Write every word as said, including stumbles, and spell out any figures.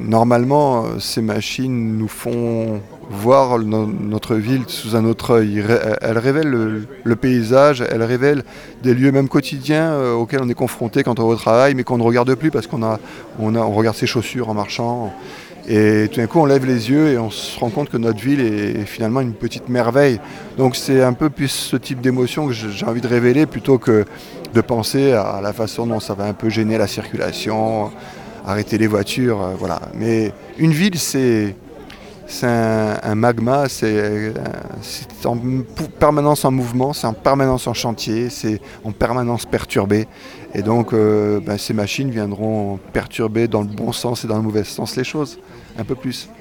normalement, euh, ces machines nous font voir no- notre ville sous un autre œil. Ré- Elles révèlent le, le paysage, elles révèlent des lieux même quotidiens euh, auxquels on est confronté quand on va au travail, mais qu'on ne regarde plus parce qu'on a, on a, on regarde ses chaussures en marchant. Et tout d'un coup, on lève les yeux et on se rend compte que notre ville est finalement une petite merveille. Donc c'est un peu plus ce type d'émotion que j'ai j'ai envie de révéler plutôt que de penser à la façon dont ça va un peu gêner la circulation, arrêter les voitures, euh, voilà. Mais une ville, c'est c'est un, un magma, c'est euh, c'est en pou- permanence en mouvement, c'est en permanence en chantier, c'est en permanence perturbé. Et donc, euh, ben, ces machines viendront perturber dans le bon sens et dans le mauvais sens les choses, un peu plus.